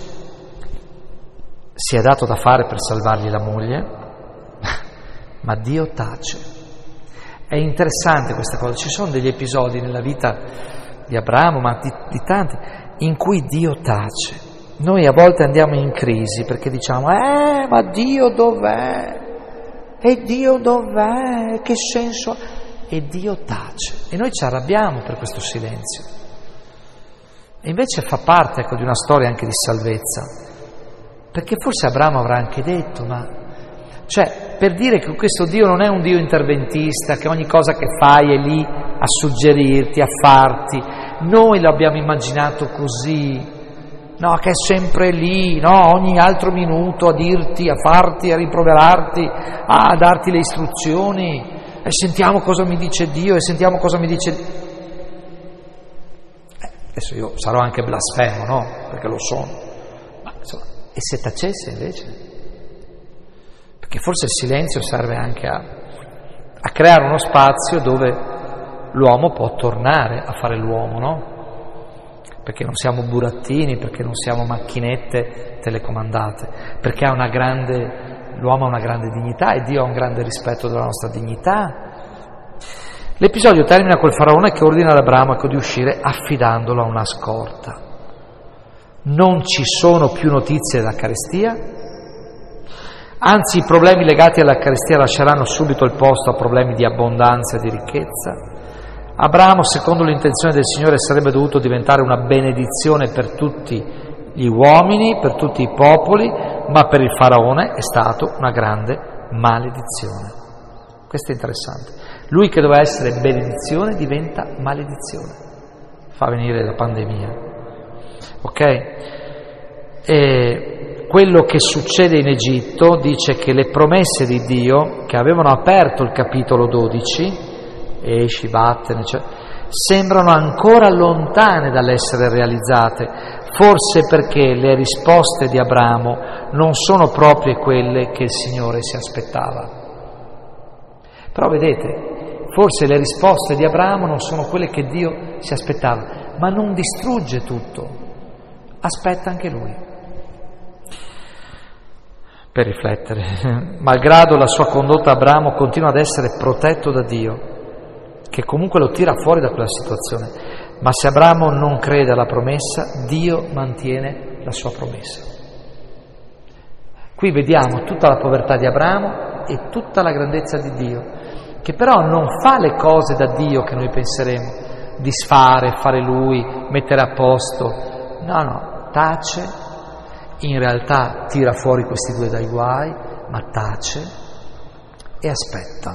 si è dato da fare per salvargli la moglie, ma Dio tace. È interessante questa cosa, ci sono degli episodi nella vita di Abramo, ma di tanti, in cui Dio tace. Noi a volte andiamo in crisi perché diciamo, ma Dio dov'è? E Dio dov'è? Che senso ha? E Dio tace. E noi ci arrabbiamo per questo silenzio. E invece fa parte, ecco, di una storia anche di salvezza. Perché forse Abramo avrà anche detto, cioè, per dire che questo Dio non è un Dio interventista, che ogni cosa che fai è lì a suggerirti, a farti. Noi l'abbiamo immaginato così, no, che è sempre lì, no, ogni altro minuto a dirti, a farti, a rimproverarti, a darti le istruzioni, e sentiamo cosa mi dice Dio, e sentiamo cosa mi dice... adesso io sarò anche blasfemo, no? Perché lo sono. Ma insomma, e se tacesse invece? Perché forse il silenzio serve anche a creare uno spazio dove l'uomo può tornare a fare l'uomo, no? Perché non siamo burattini, perché non siamo macchinette telecomandate, perché l'uomo ha una grande dignità e Dio ha un grande rispetto della nostra dignità. L'episodio termina col faraone che ordina ad Abramo di uscire affidandolo a una scorta. Non ci sono più notizie della carestia, anzi i problemi legati alla carestia lasceranno subito il posto a problemi di abbondanza e di ricchezza. Abramo, secondo l'intenzione del Signore, sarebbe dovuto diventare una benedizione per tutti gli uomini, per tutti i popoli, ma per il faraone è stato una grande maledizione. Questo è interessante. Lui che doveva essere benedizione diventa maledizione. Fa venire la pandemia. Ok? E quello che succede in Egitto dice che le promesse di Dio, che avevano aperto il capitolo 12, esci, vattene, sembrano ancora lontane dall'essere realizzate, forse perché le risposte di Abramo non sono proprio quelle che il Signore si aspettava. Però vedete, forse le risposte di Abramo non sono quelle che Dio si aspettava, ma non distrugge tutto, aspetta anche lui. per riflettere. Malgrado la sua condotta, Abramo continua ad essere protetto da Dio, che comunque lo tira fuori da quella situazione. Ma se Abramo non crede alla promessa, Dio mantiene la sua promessa. Qui vediamo tutta la povertà di Abramo e tutta la grandezza di Dio, che però non fa le cose da Dio che noi penseremo, disfare, fare Lui, mettere a posto. No, tace, in realtà tira fuori questi due dai guai, ma tace e aspetta.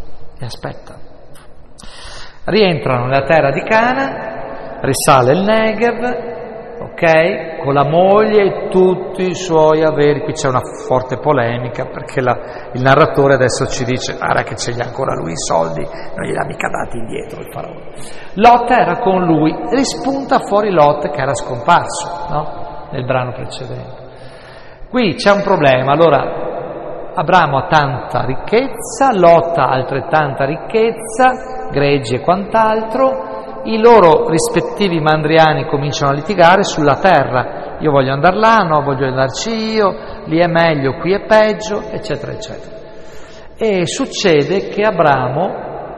Rientrano nella terra di Canaan, risale il Negev, ok, con la moglie e tutti i suoi averi. Qui c'è una forte polemica perché il narratore adesso ci dice: guarda che ce li ha ancora lui i soldi, non glieli ha mica dati indietro il faraone. Lot era con lui, rispunta fuori Lot che era scomparso, no? Nel brano precedente. Qui c'è un problema. Allora, Abramo ha tanta ricchezza, Lot ha altrettanta ricchezza, greggi e quant'altro. I loro rispettivi mandriani cominciano a litigare sulla terra. Io voglio andare là, no, voglio andarci io, lì è meglio, qui è peggio, eccetera, eccetera. E succede che Abramo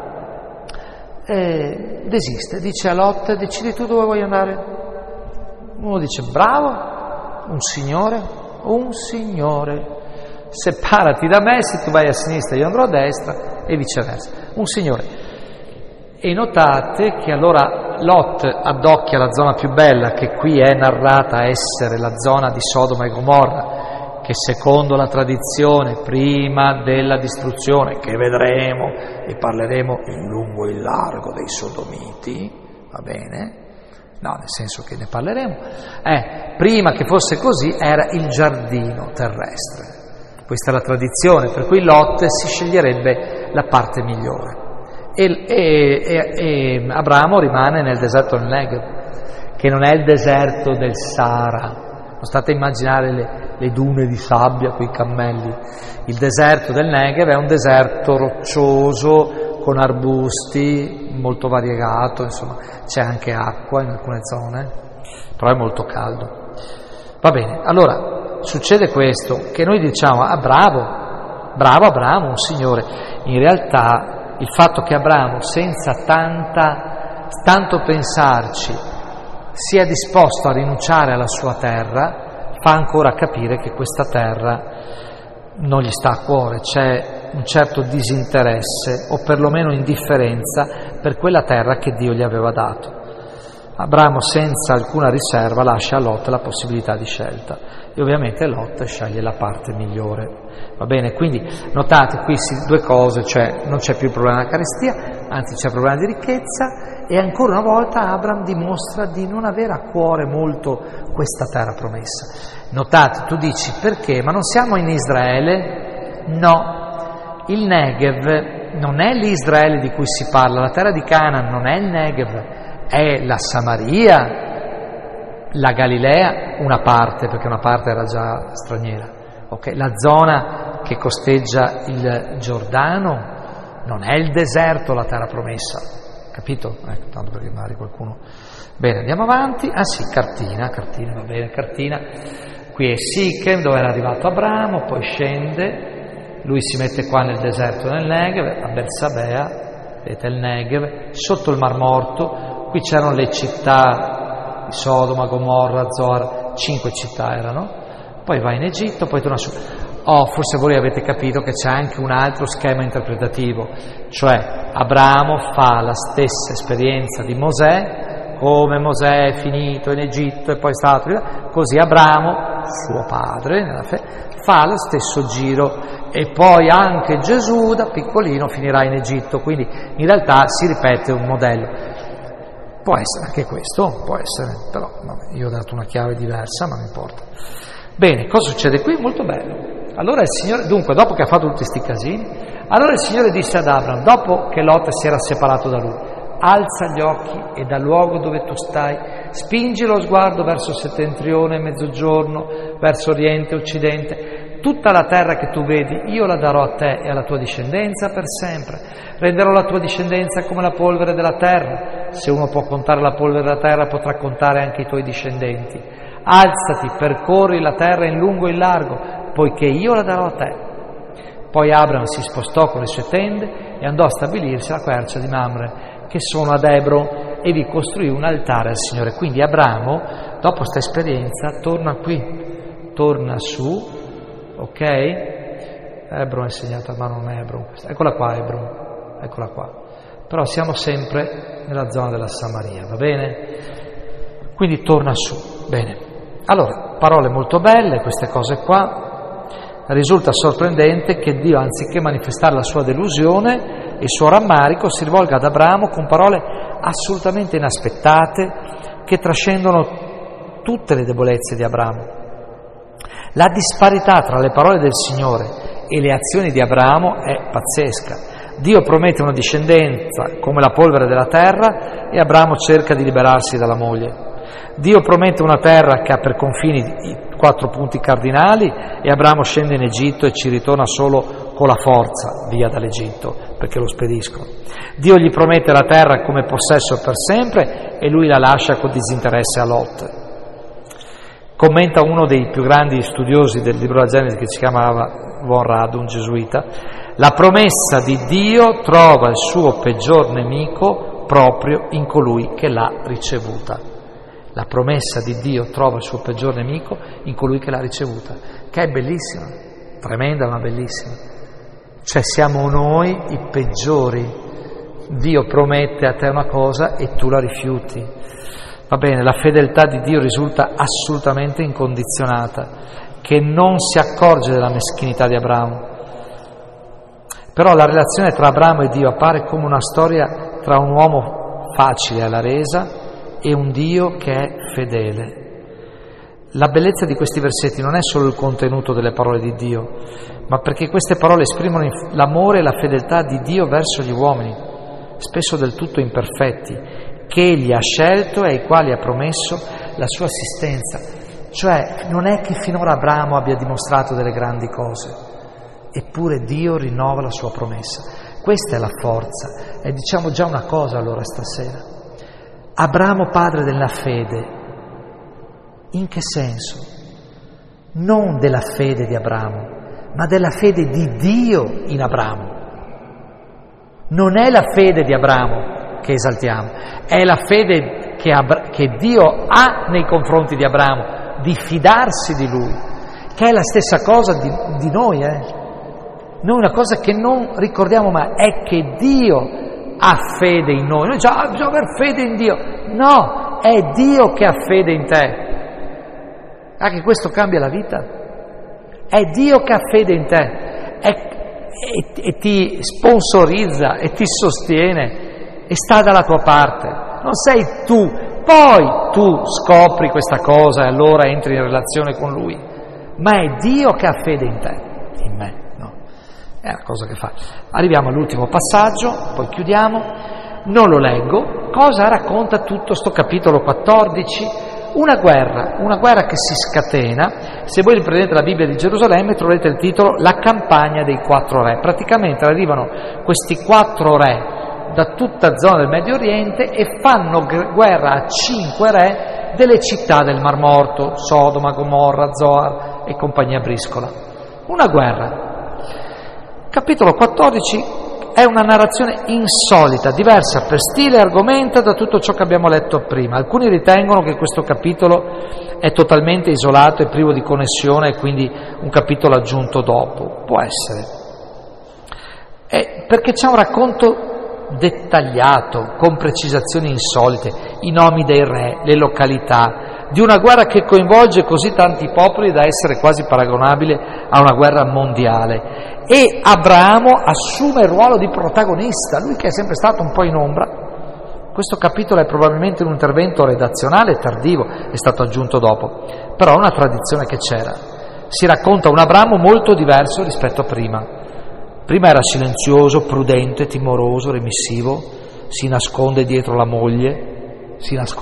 desiste, dice a Lot: decidi tu dove vuoi andare. Uno dice: bravo, un signore, separati da me, se tu vai a sinistra io andrò a destra e viceversa, un signore. E notate che allora Lot addocchia la zona più bella, che qui è narrata essere la zona di Sodoma e Gomorra, che secondo la tradizione, prima della distruzione, che vedremo e parleremo in lungo e in largo dei sodomiti, va bene? No, nel senso che ne parleremo. Prima che fosse così era il giardino terrestre. Questa è la tradizione, per cui Lot si sceglierebbe la parte migliore. E Abramo rimane nel deserto del Negev, che non è il deserto del Sahara. Non state a immaginare le dune di sabbia con i cammelli. Il deserto del Negev è un deserto roccioso con arbusti, molto variegato, insomma c'è anche acqua in alcune zone, però è molto caldo. Va bene, allora succede questo, che noi diciamo: bravo Abramo, un signore. In realtà il fatto che Abramo, senza tanto pensarci, sia disposto a rinunciare alla sua terra, fa ancora capire che questa terra non gli sta a cuore, c'è un certo disinteresse o perlomeno indifferenza per quella terra che Dio gli aveva dato. Abramo, senza alcuna riserva, lascia a Lot la possibilità di scelta e ovviamente Lot sceglie la parte migliore. Va bene, quindi notate qui due cose, cioè non c'è più il problema della carestia, anzi c'è il problema di ricchezza, e ancora una volta Abram dimostra di non avere a cuore molto questa terra promessa. Notate, tu dici: perché? Ma non siamo in Israele? No, il Negev non è l'Israele di cui si parla, la terra di Canaan non è il Negev, è la Samaria, la Galilea, una parte, perché una parte era già straniera. Okay, la zona che costeggia il Giordano non è il deserto, la terra promessa, capito? Tanto perché magari qualcuno... Bene, andiamo avanti. Cartina, va bene, Cartina. Qui è Sichem, dove era arrivato Abramo, poi scende, lui si mette qua nel deserto nel Negev, a Bersabea, vedete il Negev, sotto il Mar Morto. Qui c'erano le città di Sodoma, Gomorra, Zoar, 5 città erano. Poi va in Egitto, poi torna su. Forse voi avete capito che c'è anche un altro schema interpretativo, cioè Abramo fa la stessa esperienza di Mosè, come Mosè è finito in Egitto e poi è stato, così Abramo, suo padre nella fede, fa lo stesso giro, e poi anche Gesù da piccolino finirà in Egitto, quindi in realtà si ripete un modello. Può essere anche questo, può essere, però vabbè, io ho dato una chiave diversa, ma non importa. Bene, cosa succede qui? Molto bello. Allora il Signore, dunque, dopo che ha fatto tutti questi casini, allora il Signore disse ad Abram, dopo che Lot si era separato da lui: alza gli occhi e dal luogo dove tu stai, spingi lo sguardo verso settentrione e mezzogiorno, verso oriente e occidente. Tutta la terra che tu vedi, io la darò a te e alla tua discendenza per sempre. Renderò la tua discendenza come la polvere della terra. Se uno può contare la polvere della terra, potrà contare anche i tuoi discendenti. Alzati, percorri la terra in lungo e in largo, poiché io la darò a te. Poi Abram si spostò con le sue tende e andò a stabilirsi alla quercia di Mamre, che sono ad Ebron, e vi costruì un altare al Signore. Quindi Abramo, dopo questa esperienza, torna qui, torna su, ok? Ebron è segnata, ma non è Ebron. Eccola qua Ebron, eccola qua. Però siamo sempre nella zona della Samaria, va bene? Quindi torna su, bene. Allora, parole molto belle, queste cose qua. Risulta sorprendente che Dio, anziché manifestare la sua delusione e il suo rammarico, si rivolga ad Abramo con parole assolutamente inaspettate che trascendono tutte le debolezze di Abramo. La disparità tra le parole del Signore e le azioni di Abramo è pazzesca. Dio promette una discendenza come la polvere della terra e Abramo cerca di liberarsi dalla moglie. Dio promette una terra che ha per confini i 4 punti cardinali e Abramo scende in Egitto e ci ritorna solo con la forza via dall'Egitto, perché lo spediscono. Dio gli promette la terra come possesso per sempre e lui la lascia con disinteresse a Lot. Commenta uno dei più grandi studiosi del libro della Genesi, che si chiamava Von Rad, un gesuita: la promessa di Dio trova il suo peggior nemico proprio in colui che l'ha ricevuta. La promessa di Dio trova il suo peggior nemico in colui che l'ha ricevuta, che è bellissima, tremenda ma bellissima. Cioè siamo noi i peggiori. Dio promette a te una cosa e tu la rifiuti. Va bene, la fedeltà di Dio risulta assolutamente incondizionata, che non si accorge della meschinità di Abramo. Però la relazione tra Abramo e Dio appare come una storia tra un uomo facile alla resa e un Dio che è fedele. La bellezza di questi versetti non è solo il contenuto delle parole di Dio, ma perché queste parole esprimono l'amore e la fedeltà di Dio verso gli uomini, spesso del tutto imperfetti, che Egli ha scelto e ai quali ha promesso la sua assistenza. Cioè, non è che finora Abramo abbia dimostrato delle grandi cose, eppure Dio rinnova la sua promessa. Questa è la forza. E diciamo già una cosa allora stasera. Abramo padre della fede, in che senso? Non della fede di Abramo, ma della fede di Dio in Abramo. Non è la fede di Abramo che esaltiamo, è la fede che Dio ha nei confronti di Abramo, di fidarsi di lui, che è la stessa cosa di noi. Noi una cosa che non ricordiamo mai è che Dio ha fede in noi. Noi diciamo, bisogna avere fede in Dio. No, è Dio che ha fede in te. Anche questo cambia la vita. È Dio che ha fede in te e ti sponsorizza e ti sostiene e sta dalla tua parte. Non sei tu. Poi tu scopri questa cosa e allora entri in relazione con Lui. Ma è Dio che ha fede in te, in me. È la cosa che fa. Arriviamo all'ultimo passaggio, poi chiudiamo. Non lo leggo. Cosa racconta tutto sto capitolo 14? Una guerra che si scatena. Se voi prendete la Bibbia di Gerusalemme troverete il titolo La campagna dei 4 re. Praticamente arrivano questi 4 re da tutta zona del Medio Oriente e fanno guerra a 5 re delle città del Mar Morto, Sodoma, Gomorra, Zoar e compagnia briscola. Una guerra. Capitolo 14 è una narrazione insolita, diversa per stile e argomento da tutto ciò che abbiamo letto prima. Alcuni ritengono che questo capitolo è totalmente isolato e privo di connessione e quindi un capitolo aggiunto dopo. Può essere. Perché c'è un racconto dettagliato, con precisazioni insolite, i nomi dei re, le località, di una guerra che coinvolge così tanti popoli da essere quasi paragonabile a una guerra mondiale. E Abramo assume il ruolo di protagonista, lui che è sempre stato un po' in ombra. Questo capitolo è probabilmente un intervento redazionale tardivo, è stato aggiunto dopo, però è una tradizione che c'era. Si racconta un Abramo molto diverso rispetto a prima. Prima era silenzioso, prudente, timoroso, remissivo, si nasconde dietro la moglie,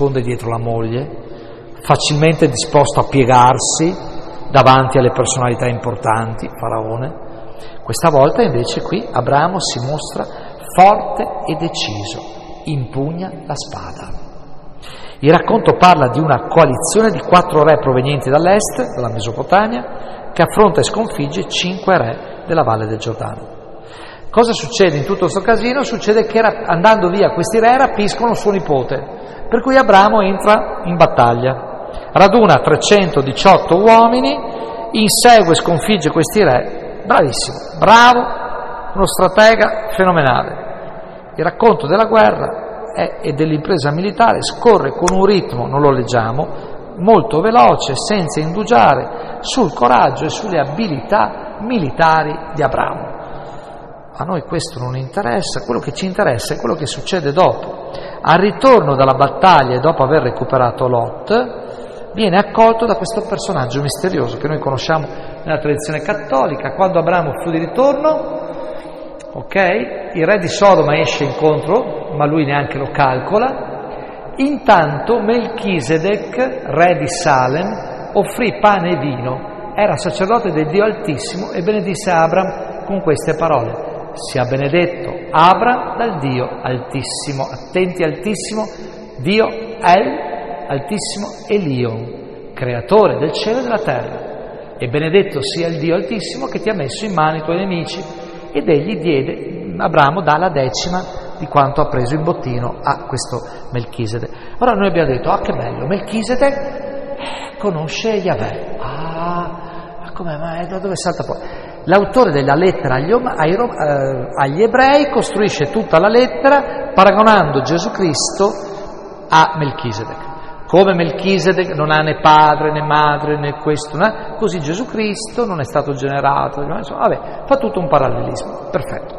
facilmente disposto a piegarsi davanti alle personalità importanti, Faraone. Questa volta invece qui Abramo si mostra forte e deciso, impugna la spada. Il racconto parla di una coalizione di 4 re provenienti dall'est, dalla Mesopotamia, che affronta e sconfigge 5 re della Valle del Giordano. Cosa succede in tutto questo casino? Succede che andando via questi re rapiscono suo nipote, per cui Abramo entra in battaglia, raduna 318 uomini, insegue e sconfigge questi re, bravissimo, bravo, uno stratega fenomenale. Il racconto della guerra e dell'impresa militare scorre con un ritmo, non lo leggiamo, molto veloce, senza indugiare, sul coraggio e sulle abilità militari di Abramo. A noi questo non interessa, quello che ci interessa è quello che succede dopo. Al ritorno dalla battaglia e dopo aver recuperato Lot, viene accolto da questo personaggio misterioso che noi conosciamo nella tradizione cattolica. Quando Abramo fu di ritorno, il re di Sodoma esce incontro, ma lui neanche lo calcola. Intanto Melchisedec, re di Salem, offrì pane e vino, era sacerdote del Dio Altissimo e benedisse Abram con queste parole: sia benedetto Abram dal Dio Altissimo. Attenti, Altissimo, Dio El, Altissimo Elion, creatore del cielo e della terra. E benedetto sia il Dio Altissimo che ti ha messo in mano i tuoi nemici. Ed egli diede, Abramo dà la 10ª di quanto ha preso in bottino a questo Melchisedec. Ora noi abbiamo detto, che bello, Melchisedec conosce Yahweh. Com'è? Ma da dove salta fuori? L'autore della lettera agli ebrei costruisce tutta la lettera paragonando Gesù Cristo a Melchisedec. Come Melchisedec non ha né padre né madre né questo, così Gesù Cristo non è stato generato. Fa tutto un parallelismo. Perfetto.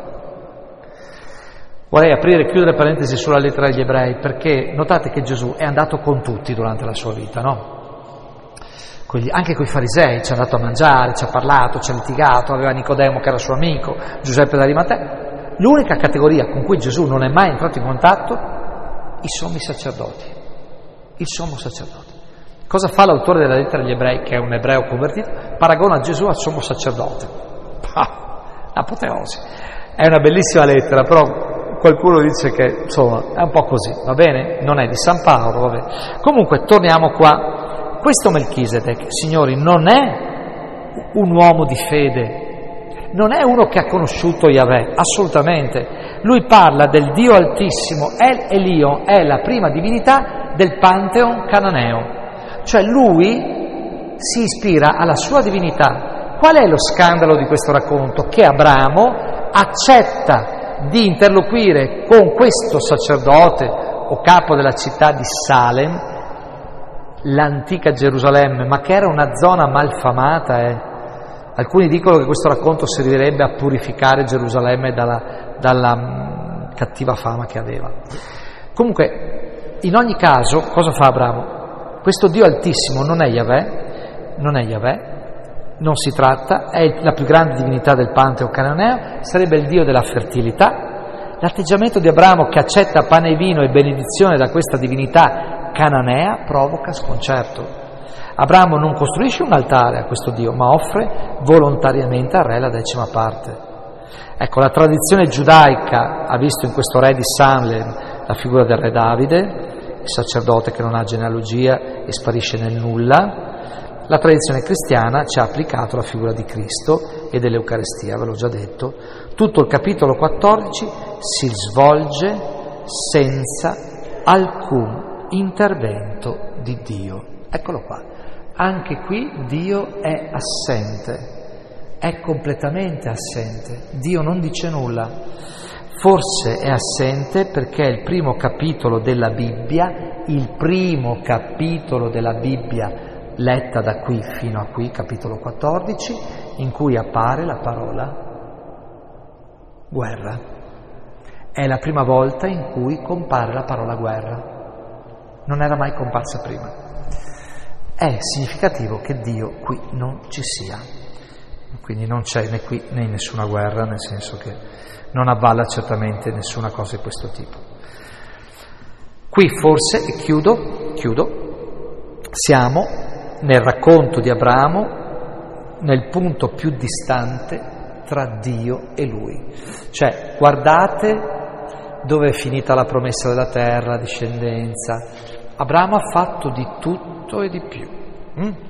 Vorrei aprire e chiudere parentesi sulla lettera agli ebrei, perché notate che Gesù è andato con tutti durante la sua vita, no? Anche con i farisei ci è andato a mangiare, ci ha parlato, ci ha litigato, aveva Nicodemo che era suo amico, Giuseppe d'Arimatea. L'unica categoria con cui Gesù non è mai entrato in contatto, i sommi sacerdoti. Il sommo sacerdote. Cosa fa l'autore della lettera agli ebrei, che è un ebreo convertito? Paragona Gesù al sommo sacerdote. Apoteosi. È una bellissima lettera, però qualcuno dice che, insomma, è un po' così, va bene? Non è di San Paolo, va bene. Comunque, torniamo qua. Questo Melchisedec, signori, non è un uomo di fede, non è uno che ha conosciuto Yahweh, assolutamente. Lui parla del Dio Altissimo, El Elion, è la prima divinità del Pantheon cananeo. Cioè lui si ispira alla sua divinità. Qual è lo scandalo di questo racconto? Che Abramo accetta di interloquire con questo sacerdote o capo della città di Salem, l'antica Gerusalemme, ma che era una zona malfamata. Alcuni dicono che questo racconto servirebbe a purificare Gerusalemme dalla cattiva fama che aveva. Comunque, in ogni caso, cosa fa Abramo? Questo Dio Altissimo non è Yahweh, non si tratta, è la più grande divinità del Pantheon cananeo, sarebbe il Dio della fertilità. L'atteggiamento di Abramo, che accetta pane e vino e benedizione da questa divinità cananea, provoca sconcerto. Abramo non costruisce un altare a questo Dio, ma offre volontariamente al re la 10ª parte. Ecco, la tradizione giudaica ha visto in questo re di Salem la figura del re Davide, il sacerdote che non ha genealogia e sparisce nel nulla. La tradizione cristiana ci ha applicato la figura di Cristo e dell'Eucaristia, ve l'ho già detto. Tutto il capitolo 14 si svolge senza alcun intervento di Dio. Eccolo qua. Anche qui Dio è assente, è completamente assente. Dio non dice nulla. Forse è assente perché è il primo capitolo della Bibbia letta da qui fino a qui, capitolo 14, in cui appare la parola guerra. È la prima volta in cui compare la parola guerra. Non era mai comparsa prima. È significativo che Dio qui non ci sia. Quindi non c'è né qui né in nessuna guerra, nel senso che non avvalla certamente nessuna cosa di questo tipo. Qui forse, e chiudo, siamo nel racconto di Abramo, nel punto più distante tra Dio e lui. Cioè, guardate dove è finita la promessa della terra, la discendenza. Abramo ha fatto di tutto e di più.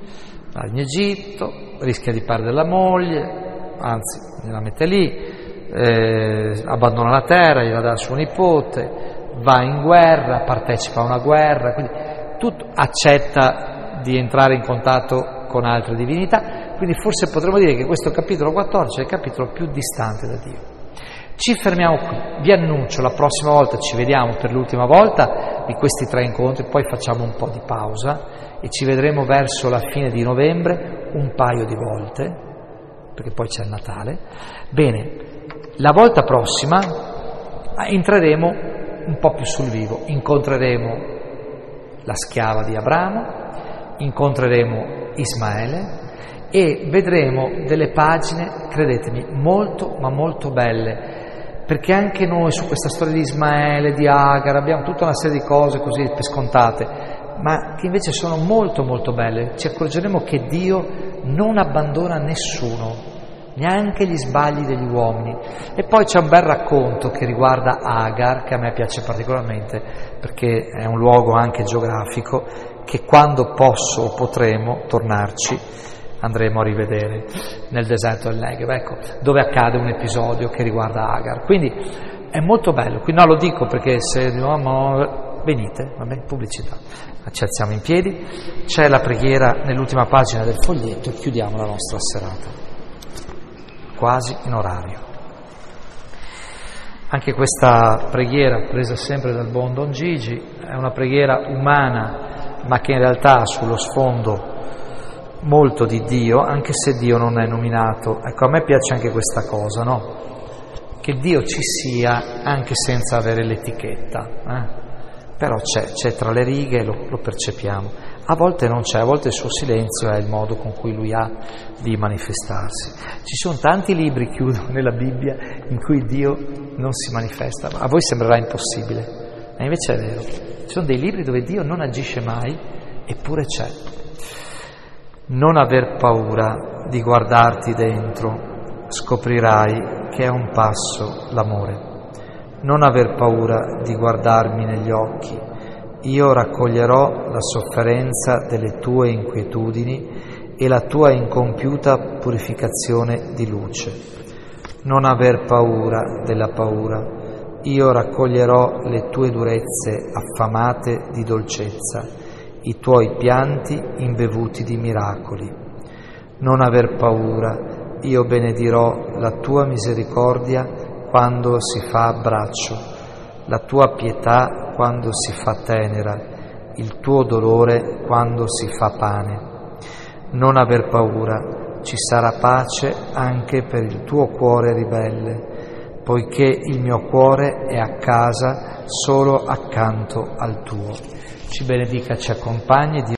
va in Egitto, rischia di perdere la moglie, anzi gliela mette lì, abbandona la terra, gliela dà al suo nipote, va in guerra, partecipa a una guerra, quindi tutto, accetta di entrare in contatto con altre divinità, quindi forse potremmo dire che questo capitolo 14 è il capitolo più distante da Dio. Ci fermiamo qui, vi annuncio, la prossima volta ci vediamo per l'ultima volta di questi 3 incontri, poi facciamo un po' di pausa e ci vedremo verso la fine di novembre un paio di volte, perché poi c'è il Natale. Bene, la volta prossima entreremo un po' più sul vivo, incontreremo la schiava di Abramo, incontreremo Ismaele e vedremo delle pagine, credetemi, molto ma molto belle, perché anche noi su questa storia di Ismaele, di Agar, abbiamo tutta una serie di cose così per scontate, ma che invece sono molto molto belle. Ci accorgeremo che Dio non abbandona nessuno, neanche gli sbagli degli uomini. E poi c'è un bel racconto che riguarda Agar, che a me piace particolarmente, perché è un luogo anche geografico, che quando posso o potremo tornarci andremo a rivedere nel deserto del Negev, ecco, dove accade un episodio che riguarda Agar. Quindi è molto bello, qui no, lo dico perché se venite, va bene, pubblicità, ci alziamo in piedi, c'è la preghiera nell'ultima pagina del foglietto e chiudiamo la nostra serata, quasi in orario. Anche questa preghiera, presa sempre dal buon Don Gigi, è una preghiera umana, ma che in realtà ha sullo sfondo molto di Dio, anche se Dio non è nominato. Ecco, a me piace anche questa cosa, no? Che Dio ci sia anche senza avere l'etichetta, però c'è tra le righe, lo percepiamo. A volte non c'è, a volte il suo silenzio è il modo con cui Lui ha di manifestarsi. Ci sono tanti libri, chiudo, nella Bibbia in cui Dio non si manifesta. A voi sembrerà impossibile, ma invece è vero. Ci sono dei libri dove Dio non agisce mai, eppure c'è. Non aver paura di guardarti dentro, scoprirai che è un passo l'amore. Non aver paura di guardarmi negli occhi, io raccoglierò la sofferenza delle tue inquietudini e la tua incompiuta purificazione di luce. Non aver paura della paura, io raccoglierò le tue durezze affamate di dolcezza, i tuoi pianti imbevuti di miracoli. Non aver paura, io benedirò la tua misericordia quando si fa abbraccio, la tua pietà quando si fa tenera, il tuo dolore quando si fa pane. Non aver paura, ci sarà pace anche per il tuo cuore ribelle, poiché il mio cuore è a casa solo accanto al tuo. Ci benedica, ci accompagni.